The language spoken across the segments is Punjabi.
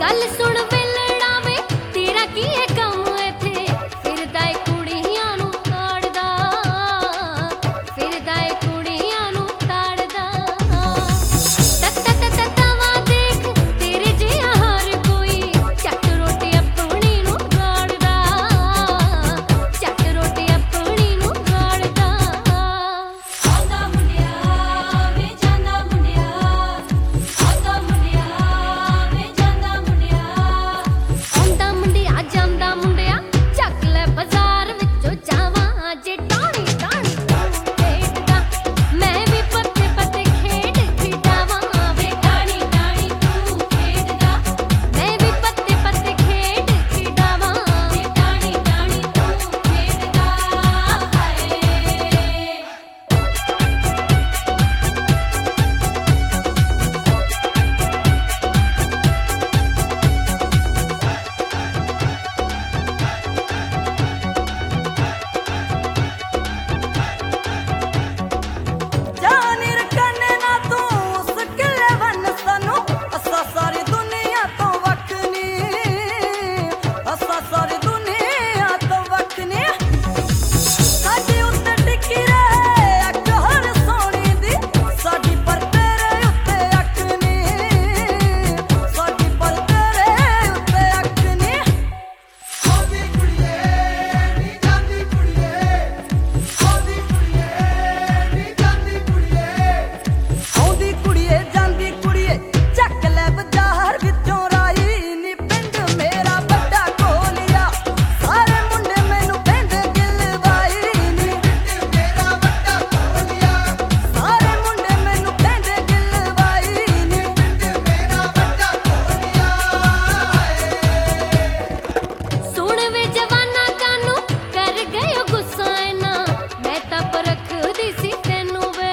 गल सुन वेलड़ा वे तेरा की है कम इथे फिरदा ए कुड़ियां नू ताड़दा फिरदा ए कुड़ियां नू ताड़दा तत्ता तवा देख तेरे जिहा हर कोई चट रोटी अपनी नू गाड़दा चट रोटी अपनी नू गाड़दा आंदा मुंडिया वे जांदा मुंडिया आंदा मुंडिया वे जांदा मुंडिया आंदा मुंडिया जांदा मुंडिया ਚੱਕ ਲੈ ਬਾਜ਼ਾਰ ਵਿੱਚੋਂ ਜਾਵਾਂ ਜੇ ਟਾਣੀ ਟਾਣੀ ਖੇਡਦਾ ਮੈਂ ਵੀ ਪੱਤੇ ਪੱਤੇ ਖੇਡ ਖਿਡਾਵਾਂ ਵੇ ਟਾਣੀ ਟਾਣੀ ਤੂੰ ਖੇਡਦਾ ਮੈਂ ਵੀ ਪੱਤੇ ਪੱਤੇ ਖੇਡ ਖਿਡਾਵਾਂ ਵੇ ਟਾਣੀ ਟਾਣੀ ਤੂੰ ਖੇਡਦਾ ਹਾਏ ਜਾਨੀ ਰਕਨੇ ਨਾ ਤੂੰ ਉਸ ਕਿਲੇ ਵਨ ਸਾਨੂੰ ਅਸਾਂ ਸਾਰੀ ਦੁਨੀਆ ਤੋਂ ਵੱਖ ਨੀ ਅਸਾਂ ਸਾਰੀ ਦੁਨੀਆ ਤੋਂ ਵੱਖ ਨੀ ਸਾਡੀ ਉੱਤੇ ਟਿੱਕੀ ਰਹੇ ਅੱਖ ਹਰ ਸੋਹਣੀ ਦੀ ਸਾਡੀ ਪਰ ਤੇਰੇ ਉੱਤੇ ਅੱਖ ਨੀ ਸਾਡੀ ਪਰ ਤੇਰੇ ਉੱਤੇ ਅੱਖ ਨੀ ਆਉਂਦੀ ਕੁੜੀਏ ਨੀ ਜਾਂਦੀ ਕੁੜੀਏ ਆਉਂਦੀ ਕੁੜੀਏ ਨੀ ਜਾਂਦੀ ਕੁੜੀਏ ਆਉਂਦੀ ਕੁੜੀਏ ਜਾਂਦੀ ਕੁੜੀਏ ਚੱਕ ਲੈ ਬਾਜ਼ਾਰ ਵਿੱਚੋਂ ਰਾਈ ਨੀ ਪਿੰਡ ਮੇਰਾ ਵੱਡਾ ਕੋਲੀਆ ਸਾਰੇ ਮੁੰਡੇ ਮੈਨੂੰ ਕਹਿੰਦੇ ਗਿਲਵਾਈ ਨੀ ਮੇਰਾ ਵੱਡਾ ਕੋਲੀਆ ਸਾਰੇ ਮੁੰਡੇ ਮੈਨੂੰ ਕਹਿੰਦੇ ਗਿਲਵਾਈ ਨੀ ਮੇਰਾ ਵੱਡਾ ਕੋਲੀਆ ਸੁਣ ਵੇ ਜਵਾਨਾ ਕਾਨੂੰ ਕਰ ਗਇਓ ਗੁੱਸਾ ਇਨਾ ਮੈਂ ਤਾਂ ਪਰਖਦੀ ਸੀ ਤੈਨੂੰ ਵੇ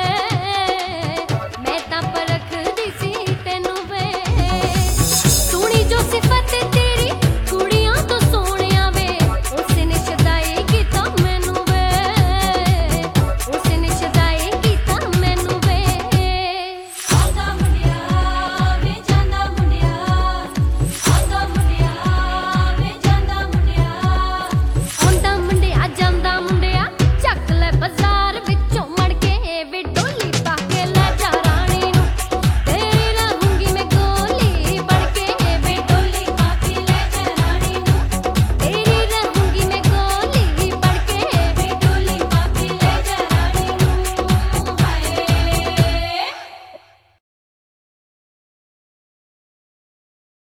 ਮੈਂ ਤਾਂ ਪਰਖਦੀ ਸੀ ਤੈਨੂੰ ਵੇ ਸੋਹਣੀ ਜੋ ਸਿਫਤ